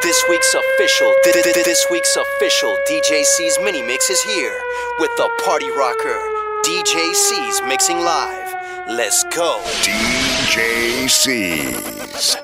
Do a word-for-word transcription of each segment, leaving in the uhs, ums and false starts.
This week's official, this week's official D J C's mini mix is here with the party rocker D J C's mixing live. Let's go. D J C's.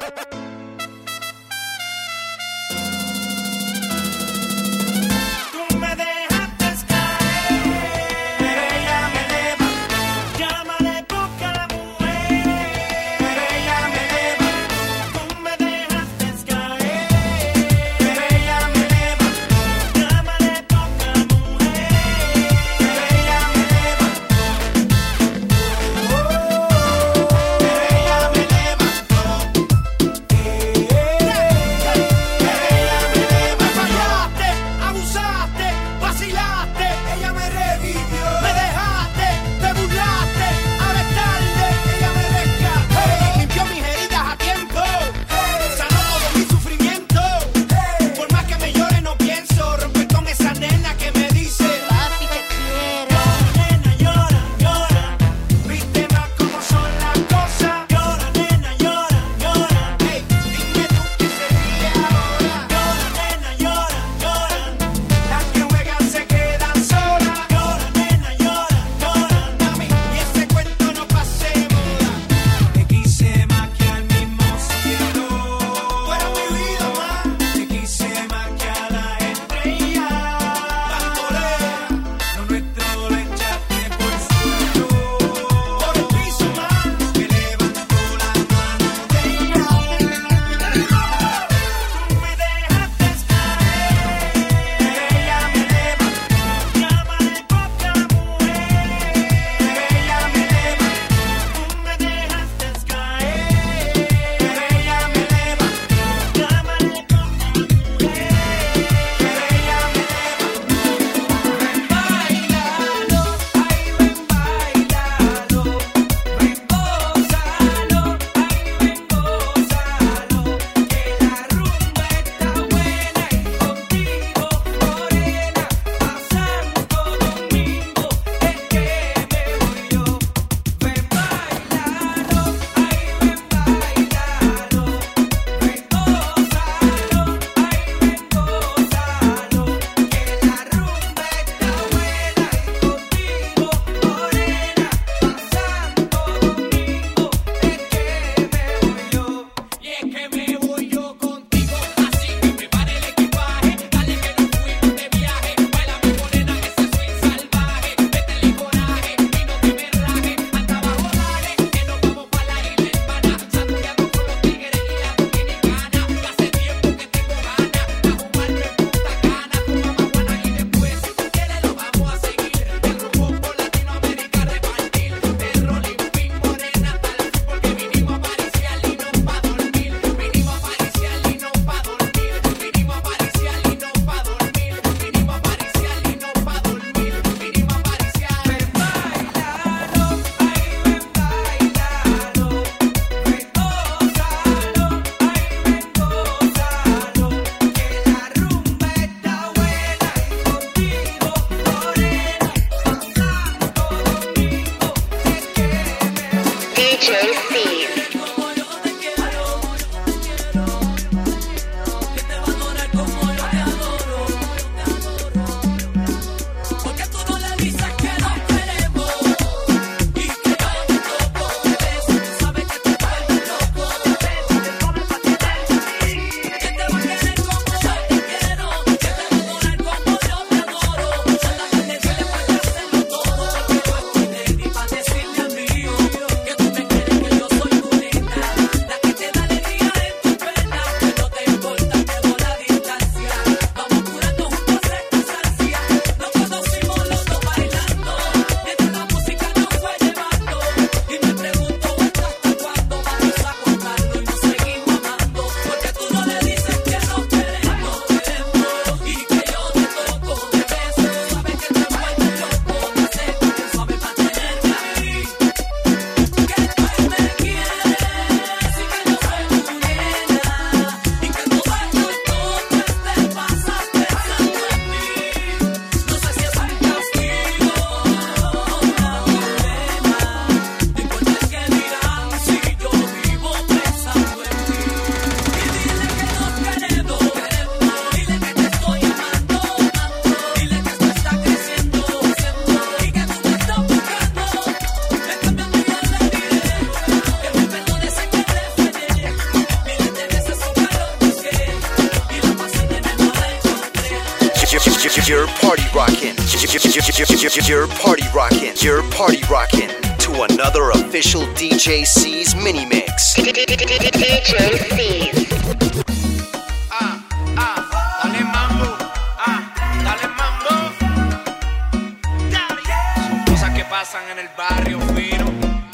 You're party rocking. You're party rocking. You're party rocking to another official D J C's mini mix. D J C's. Ah, ah, dale mambo. Ah, dale mambo. Son cosas que pasan en el barrio fino.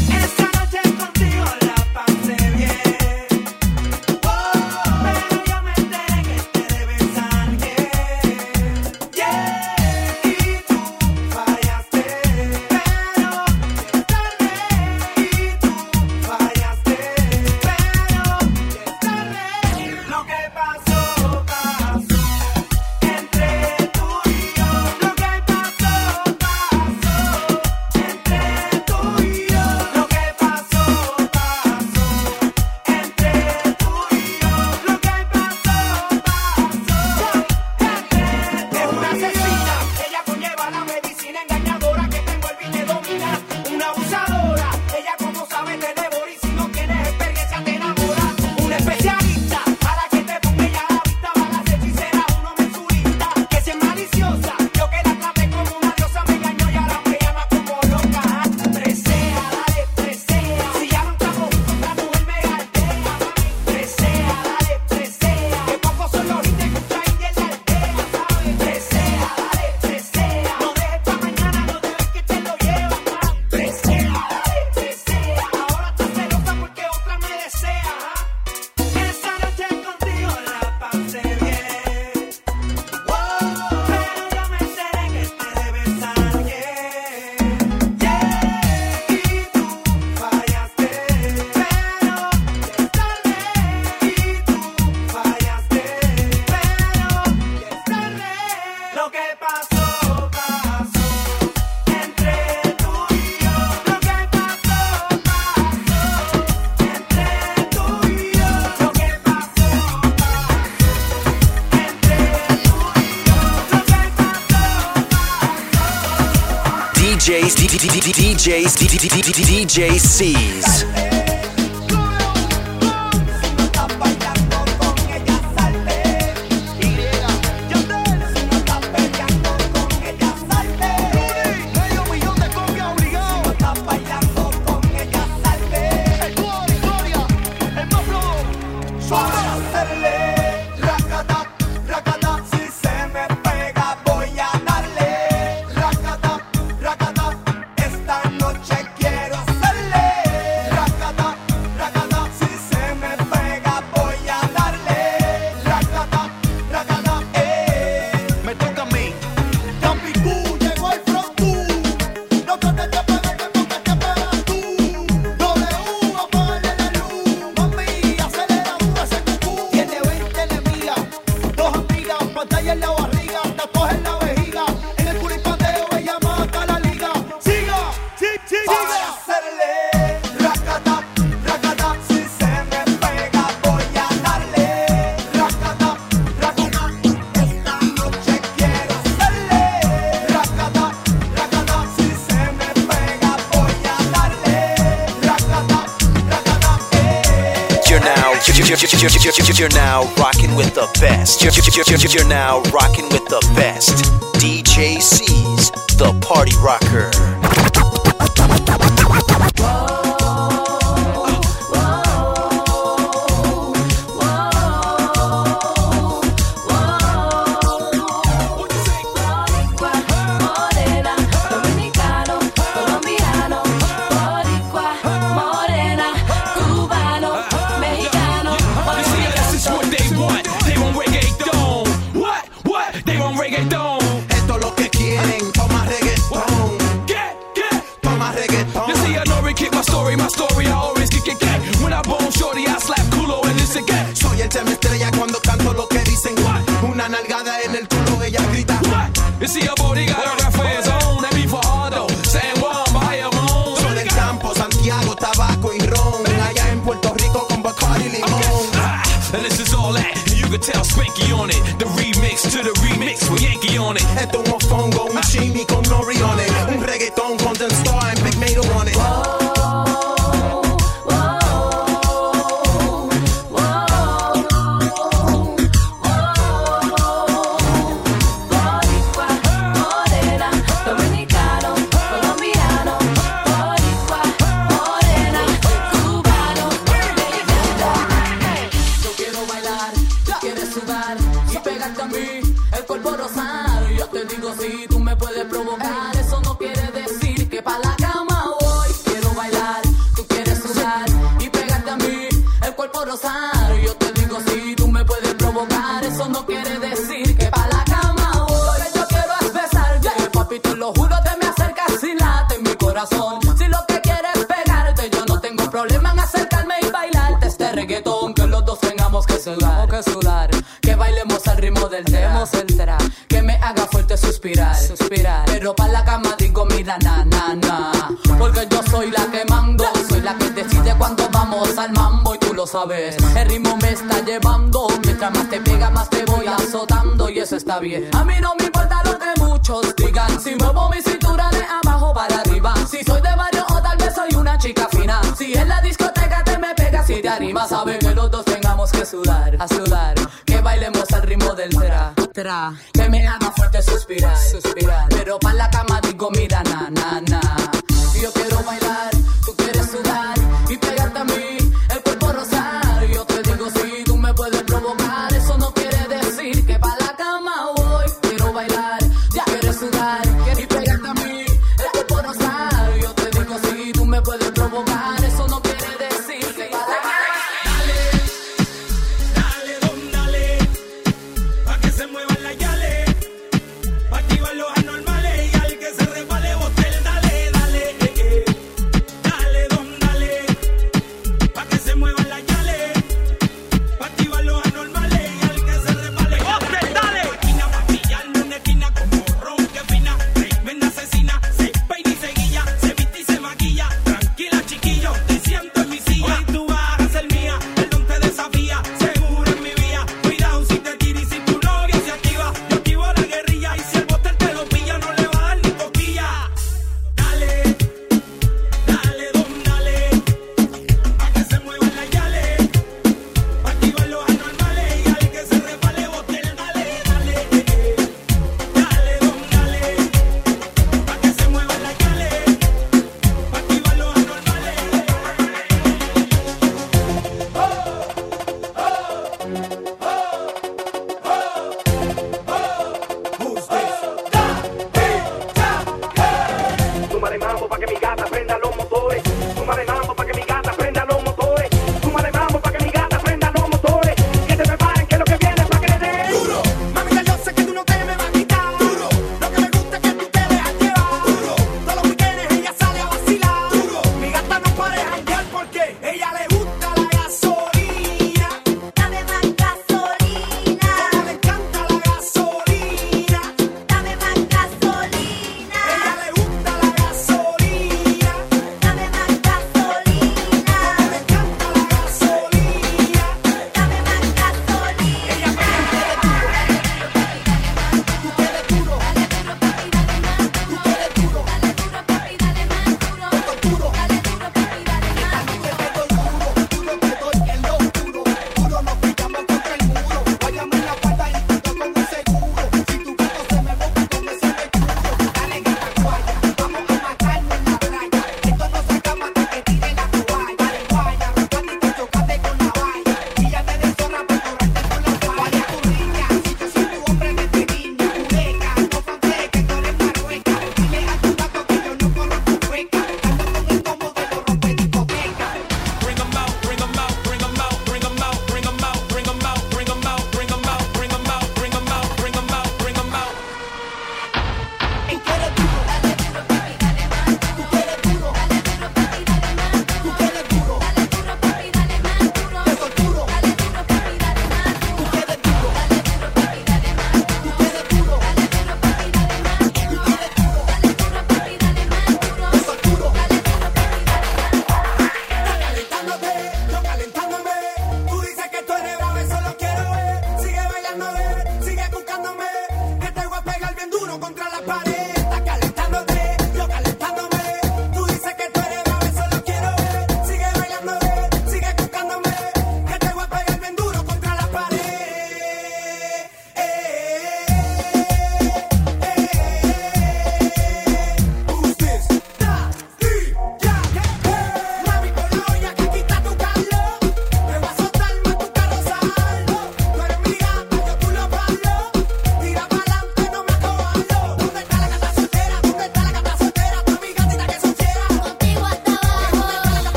D Js, D J C's. You're now rocking with the best. You're now rocking with the best. D J C's, the Party Rocker. You see a body got a rap for his own, that be for Hardo, San Juan, Bahía Mon. Son del campo, Santiago, tabaco y ron. Allá en Puerto Rico con Bacardi y limón. Okay. Ah, and this is all that, and you can tell Spanky on it. The remix to the remix with Yankee on it. Esto es un mofongo, un chimi con nori on it. Un reggaetón con Don Star and Big Mato on it. pegarte a mí, el cuerpo rosado. Yo te digo si tú me puedes provocar, eso no quiere decir que pa' la cama voy. Quiero bailar, tú quieres sudar y pegarte a mí, el cuerpo rosado. Yo te digo si tú me puedes provocar, eso no quiere decir que pa' la cama voy. Lo que yo quiero es besarte, papi, te lo juro, te me acercas y late en mi corazón. Si lo que quieres es pegarte, yo no tengo problema en acercarme y bailarte este reggaetón, que los dos tengamos que sudar, que sudar, que bailemos al ritmo del demos el tra, que me haga fuerte suspirar, suspirar, pero pa' la cama digo mira na na na, porque yo soy la que mando, soy la que decide cuando vamos al mambo y tú lo sabes, el ritmo me está llevando, mientras más te pega más te voy azotando y eso está bien. A mí no me importa lo que muchos digan, si muevo mi cintura de abajo para arriba, si soy de barrio o tal vez soy una chica fina, si en la discoteca te me pegas y te animas, sabes que los dos tengamos que sudar, a sudar, que bailemos al ritmo del tra, tra, que me haga fuerte suspirar, suspirar, pero pa' la cama digo mira na na na, yo quiero bailar, tú quieres sudar y pegarte a mí, el cuerpo rosar, yo te digo si tú me puedes provocar, eso no quiere decir que pa' la cama voy, quiero bailar, ya quieres sudar y pegarte a mí, el cuerpo rosar, yo te digo si tú me puedes provocar, eso no quiere decir que pa' la cama. Dale, don, dale, pa' que se muevan las yales, pa' activar los anormales y al que se resbale botel, dale, dale, eh, eh.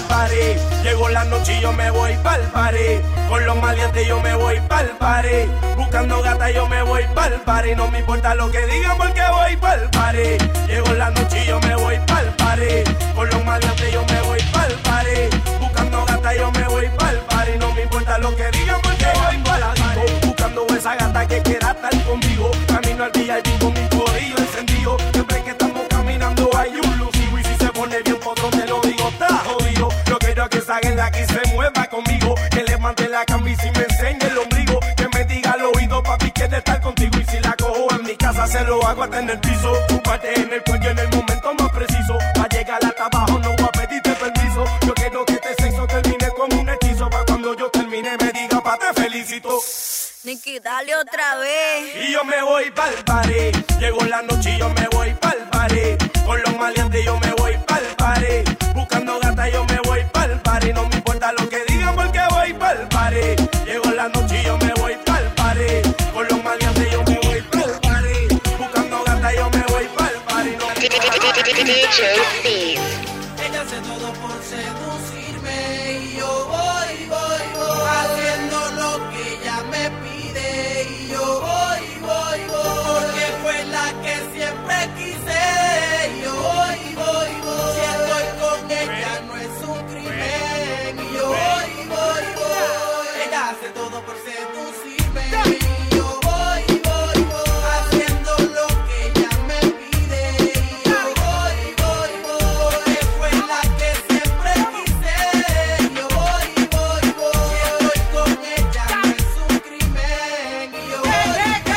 party. Llegó la noche y yo me voy pa'l party. Con los maleantes yo me voy pa'l party. Buscando gata yo me voy pa'l party. No me importa lo que digan porque voy pa'l party. Llegó la noche y yo me voy pa'l party. Con los maleantes yo me voy pa'l party. Buscando gata yo me voy pa'l party. No me importa lo que digan porque voy pa'l party. Buscando esa gata que quiera estar conmigo. Camino al V I P con mi corillo encendido. Siempre que estamos caminando hay un lucido. Y si se pone bien potro te lo digo, está jodido. Yo quiero que salga de aquí se mueva conmigo. Que le mande la camisa y me enseñe el ombligo. Que me diga al oído, papi, quiere estar contigo. Y si la cojo en mi casa se lo hago hasta en el piso. Tu parte en el cuello en el momento más preciso. Pa' llegar hasta abajo no voy a pedirte permiso. Yo quiero que este sexo termine como un hechizo. Pa' cuando yo termine me diga, pa' te felicito. Nicky, dale otra vez. Y yo me voy pa'l party. Llegó la noche y yo me voy pa'l party. Con los maleantes yo me voy pa'l party. Buscando gata yo me voy pa'l party. No me importa lo que digan porque voy pa'l party. Llegó la noche y yo me voy pa'l party. Con los maleantes yo me voy pa'l party. Buscando gata yo me voy pa'l party. No me D J C's. Ella hace todo por seducirme y yo voy, voy, voy haciendo lo que ella me pide y yo voy, voy, voy porque fue la que siempre quise y yo voy, voy, voy si estoy con ella no es un crimen y yo voy, voy, voy ella hace todo por seducirme y yo voy, voy, voy haciendo lo que ella me pide y yo voy, voy, voy porque fue la que siempre quise y yo voy, voy, voy si estoy con ella no es un crimen y yo voy,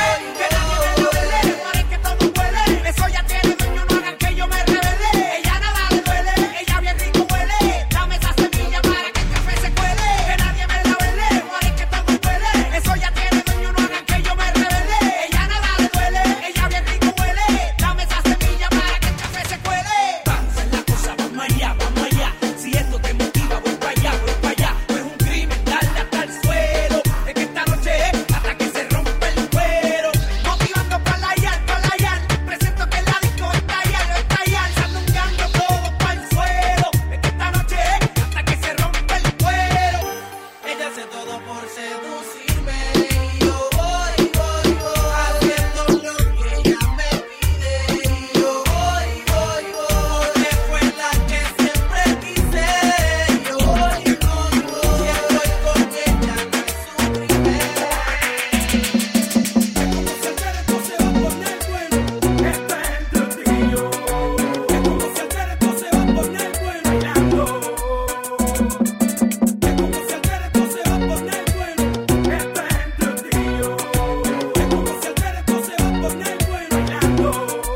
voy, voy que todo huele, eso ya tiene dueño, no hagan que yo me revele. Ella nada le duele, ella bien rico huele. Dame esa semilla para que el café se cuele. Que nadie me la vele, muere que todo huele. Eso ya tiene dueño, no hagan que yo me revele. Ella nada le duele, ella bien rico huele. Dame esa semilla para que el café se cuele. Vamos en la cosa, vamos allá, vamos allá. Si esto te motiva, voy para allá, voy para allá. No es un crimen darle hasta el suelo. Es que esta noche es hasta que se rompe el cuero. Motivando para la yal, para la yal. Presento que la disco está allá, no está allá. Sandungueando todo para el suelo. Es que esta noche es hasta que se rompe el cuero. ella hace todo por seducirme y yo voy, voy, voy haciendo lo que ella me pide y yo voy, voy, voy porque fue la que siempre quise y yo voy, voy, voy si estoy con ella no es un crimen. Como si el derecho se va a poner bueno, esta gente es tío. Es como si el derecho se va a poner bueno, bailando. Es como si el derecho se va a poner bueno, esta gente es tío. Es como si el derecho se va a poner bueno, bailando.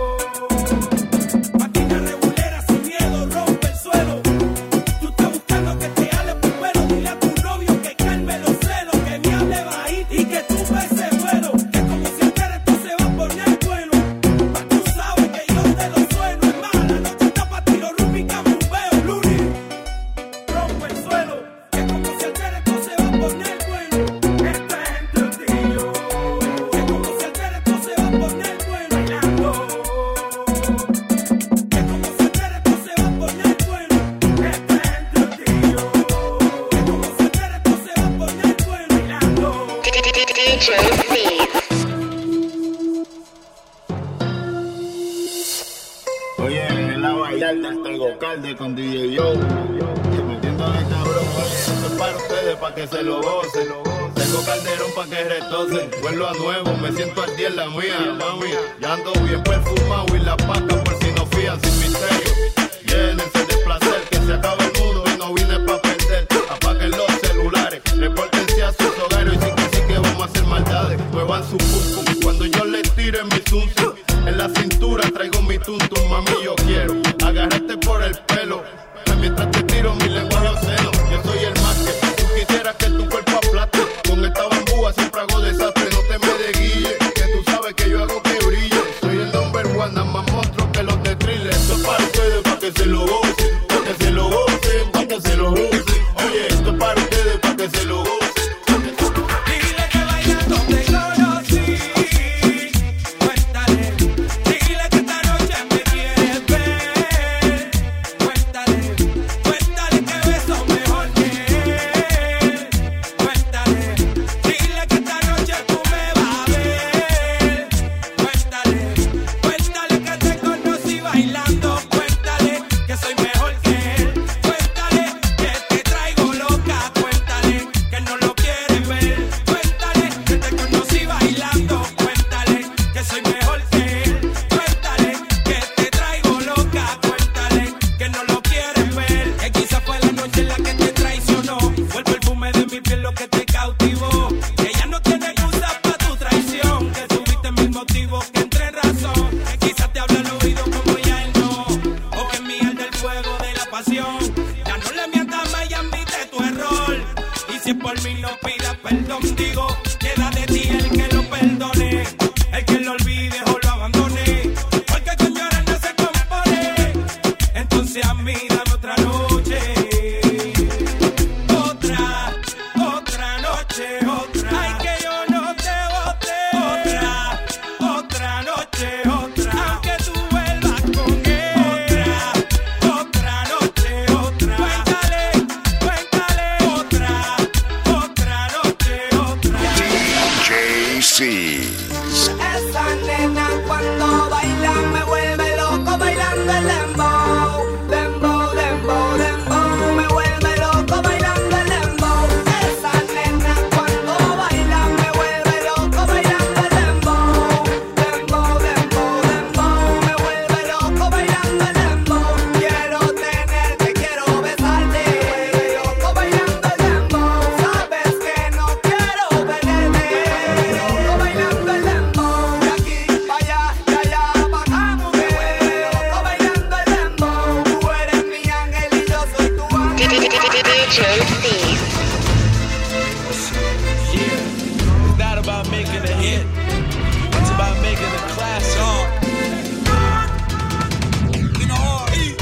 Máquina regulera sin miedo, rompe el suelo. Tú estás buscando que te hable primero, dile a tu novio que calme los celos, que me hable bajito y que tú beses vuelo. Es como si el derecho se va a poner bueno. Pa' tú sabes que yo te lo sueno. Es más, la noche está pa' tiro, rúbica, bombeo, luni. Rompe el suelo. Es como si el derecho se va a poner bueno. Esta gente es tío. Es como si el derecho se va a poner bueno, bailando. Es como si el derecho se va a poner bueno. Esta gente es tío. Es como si el derecho se va a poner bueno, bailando. D J C's. Oye, en la Vallarta está el Gocalde con D J Yo. Metiéndole cabrón, oye, esto es para ustedes, para que se lo gocen. Tengo calderón para que retocen. Vuelvo a nuevo, me siento al día en la mía, mami. Ya ando bien perfumado y la paca por si no fían sin misterio. Llénense de placer, que se acaba el mundo y no vine pa' perder. Apaguen los celulares, repórtense a sus hogares y sí que sí que vamos a hacer maldades. Muevan su pum pum cuando yo les tire mi zum zum. En la cintura traigo mi tum tum, mami, yo quiero agarrarte por el pelo. Mientras te tiro mi lenguaje obsceno, yo soy el más que tú quisieras que tu cuerpo aplaste. Con esta bambúa siempre hago desastre, no te me desguille, que tú sabes que yo hago que brille. Soy el number one, nada más monstruo que los de thriller. Esto es para ustedes. Si es por mí no pidas perdón, digo, queda de ti el que lo perdone, el que lo olvide o lo abandone, porque con llorar no se compone. Entonces a mí dame otra noche, otra, otra noche, otra. Ay, que yo no te bote, otra, otra noche, otra. Aunque tú vuelvas con él, otra, otra noche, otra. Cuéntale, cuéntale, otra, otra noche, otra. D J C's. Esa nena cuando baila me vuelve loco bailando el dembow, dembow, dembow, dembow, me vuelve loco bailando el dembow. Esa nena cuando baila me vuelve loco bailando el dembow, dembow, dembow, dembow, me vuelve loco bailando el dembow. Quiero tenerte, quiero besarte, me vuelve loco bailando el dembow. Sabes que no quiero perderte, me vuelve loco bailando el dembow. De aquí pa' allá, de allá pa' acá, me vuelve loco bailando el dembow. Tú eres mi ángel y yo soy tu ángel. D J C's. Yeah, it's not about making a hit, it's about making a classic. You know, hey,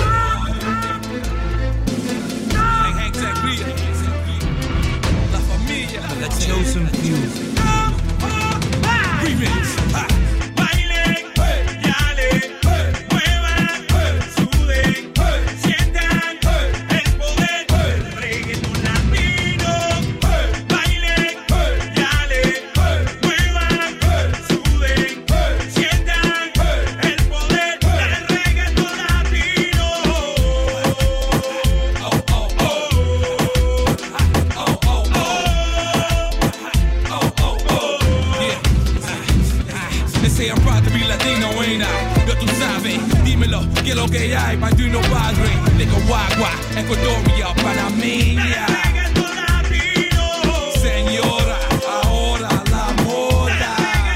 Hank Zangria, La Familia, La Chosen Few. Remix. Ha. Bailen, yalen, muevan, suden, sientan el poder del reggaetón latino. Bailen, yalen, muevan, suden, sientan el poder del reggaetón latino. Oh, oh, oh. Oh, oh, oh. Oh, oh, oh. Yeah. They say I'm proud to be Latino, ain't I? Yo, tú sabes, dímelo, que lo que hay, Padrino Padre, Nicaragua, Ecuadoria, Panameña. Señora, ahora la moda.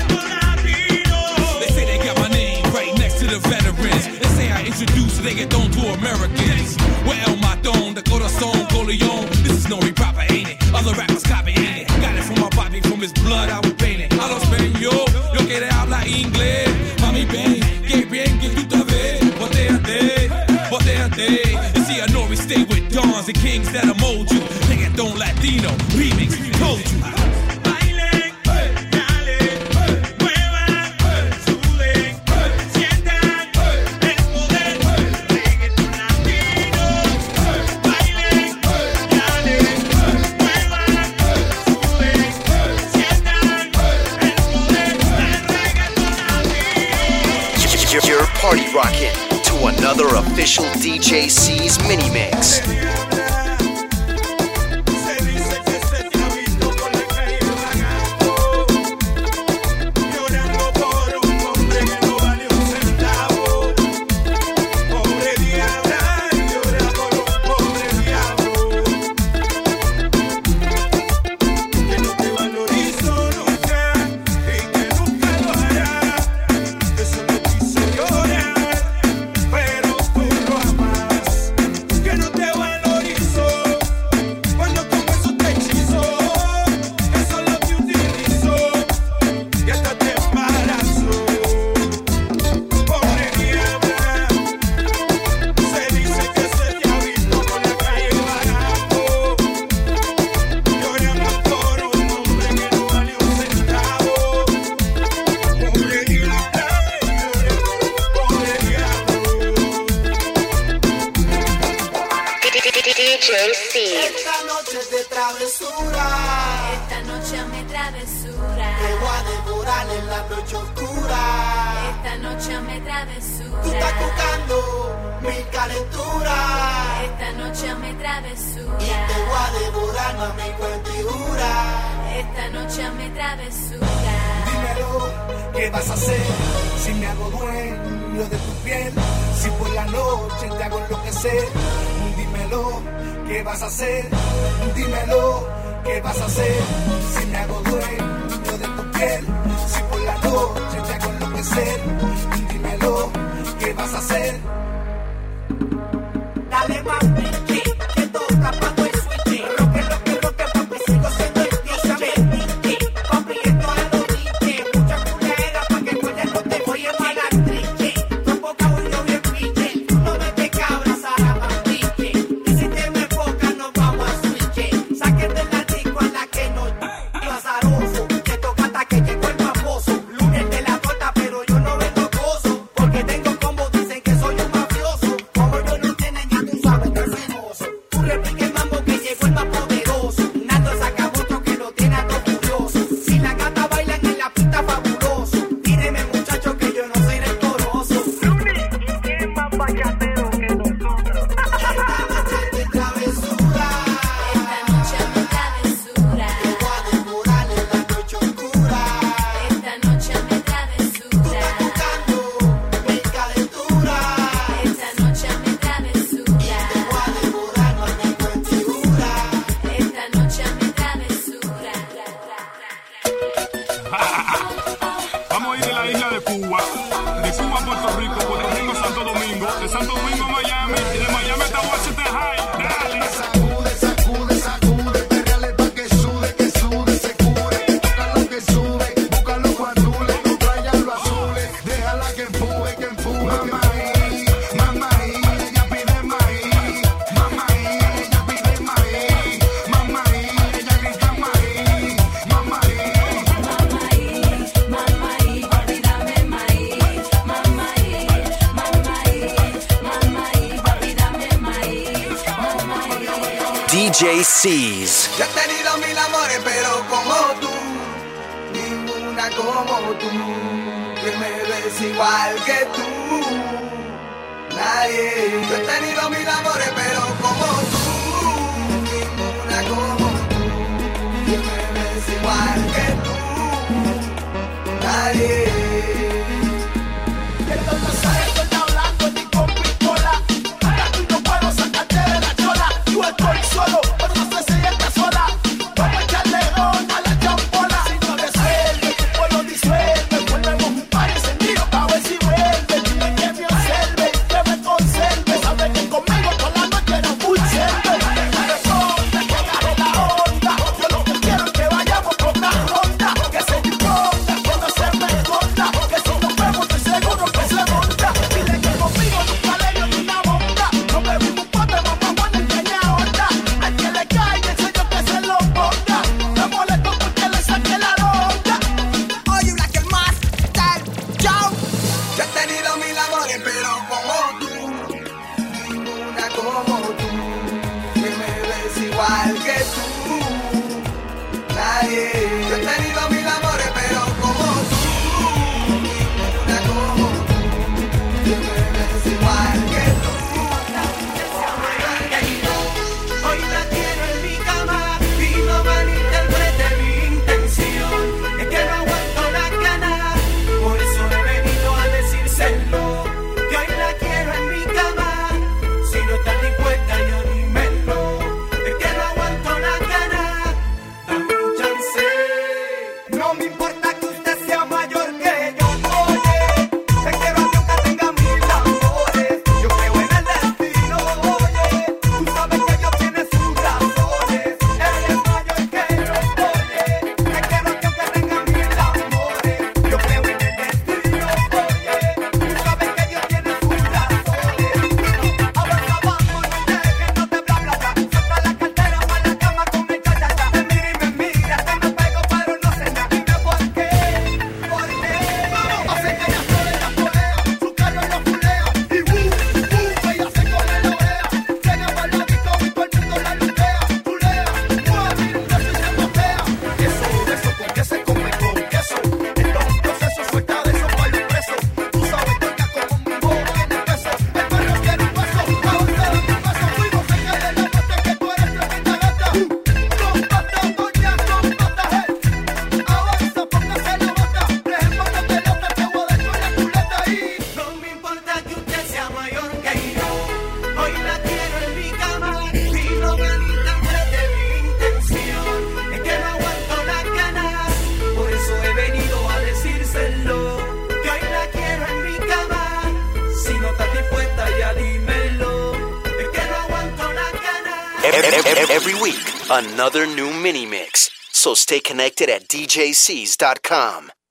They say they got my name right next to the veterans. They say I introduce reggaeton to Americans. Well, El Matón, the Corazón, Coleon. This is no rap, ain't it? Other rappers copy, ain't it? Got it from my body, from his blood, I was painted. A los español, yo quiero hablar inglés. Mami, ven, que bien que tú te ves. Botéate, botéate. You see, I know we stay with dons and kings that'll mold you. Reggaeton Latino, remix, told you. Bailen, yalen, muevan, suden, sientan el poder del reggaeton latino. Bailen, yalen, muevan, suden, sientan el poder del reggaeton latino. You're, you're party rocking to another official D J C's mini mix. Se dice que se te ha visto con la calle vagando, llorando por un hombre que no vale un centavo. Pobre diabla, llora por un pobre diablo, que no te valorizó nunca y que nunca lo hará. Eso le dice llorar, pero tú lo amas. Que no te valorizó cuando con eso te hechizó, que solo te utilizó y hasta te embarazó. Pobre diabla, se dice que se te ha visto por la calle vagando, llorando por un hombre que no vale un centavo. Pobre diabla, llora por un pobre diablo. D J C's. Esta noche es de travesura, Esta noche me travesura. te voy a devorar en la noche oscura. Esta noche me travesura. Tú estás tocando mi calentura Esta noche me travesura. y te voy a devorar, mami, cuento y jura. Esta noche me travesura. Dímelo, ¿qué vas a hacer si me hago dueño de tu piel? Si por la noche te hago enloquecer. Dímelo, ¿qué vas a hacer? Dímelo, ¿qué vas a hacer si me hago dueño de tu piel? Si por la noche te hago enloquecer. Dímelo, ¿qué vas a hacer? Dale más, que toca cuando el switch. Roque, roque, roque, papi, sigue D J C's. Yo he tenido mil amores, pero como tú, ninguna como tú, que me ves igual que tú, nadie. Yo he tenido mil amores, pero como tú, ninguna como tú, que me ves igual que tú, nadie. Que esto no sale, estoy hablando ni con pistola. Ahora tú no puedo sacarte de la chola. Yo estoy solo, pero no sé si estás sola. Vamos a echarle ron a la champola. Si no resuelve, tu pueblo disuelve. Volvemos un par encendido para ver si vuelve. Dime que me observe, que me conserve. Sabe que conmigo toda la noche no full serve. Responde, que agarre la onda. Yo lo que quiero es que vayamos por la ronda. Que se disponga, que no se me esconda. Que si nos vemos estoy seguro que se monta. Dile que conmigo nunca le dio ni una bomba. No bebimos un pote, mamá, buena enseña onda. Al que le caiga, enseño que se lo ponga. Me molesto porque le saqué la ronda. Oye, Black el Master, chao. Yo he tenido mil amores, pero como tú, ninguna como tú, que me ves igual que tú, nadie. Yo he tenido mil amores, pero como tú, ninguna como tú, que me ves igual que tú. Hoy la quiero en mi cama y no malinterprete mi intención. Es que no aguanto la gana, por eso he venido a decírselo. Que hoy la quiero en mi cama, si no estás dispuesta ya dímelo. Es que no aguanto la gana, dame un chance. No me importa que usted sea mayor que yo, oye. Te quiero a Dios que tenga mil amores. Yo creo en el destino, oye. Tú sabes que Dios tiene sus razones. Él es mayor que yo, oye. Te quiero a Dios que tenga mil amores. Yo creo en el destino, oye. Tú sabes que Dios tiene sus razones. Avanza, vamos, no dejes, no te bla, bla, bla. Suelta la cartera para la cama con el cha-cha-cha. Te mira y me mira, te me pego, pero no sé nada. Dime por qué, por qué. Hace que ella sole la polea, su carro lo fulea. Y uh, uh, ella se cole la orea. Llega para la disco y todo el mundo la lutea. Chulea, mueve, yo estoy siendo fea. Eso, eso, con que se come con queso. Esto es un proceso, suelta de esos palos presos. Tú sabes que acá como un bobo tiene peso. El perro quiere un paso, avanza de mi paso. Fuimos a que de la noche que tú eres tremenda gata. Con pata, doña, con pata, hey. Avanza, póngase la bata. Dejen para que pelota, te voy a dar con la culeta ahí. No me importa que usted sea mayor que yo. Hoy la quiero en mi cama y no malinterprete mi intención. Es que no aguanto las ganas, por eso he venido a decírselo. Que hoy la quiero en mi cama, si no estás dispuesta ya dímelo. Es que no aguanto las ganas. Every week, another new mini mix. So stay connected at D J Cs dot com.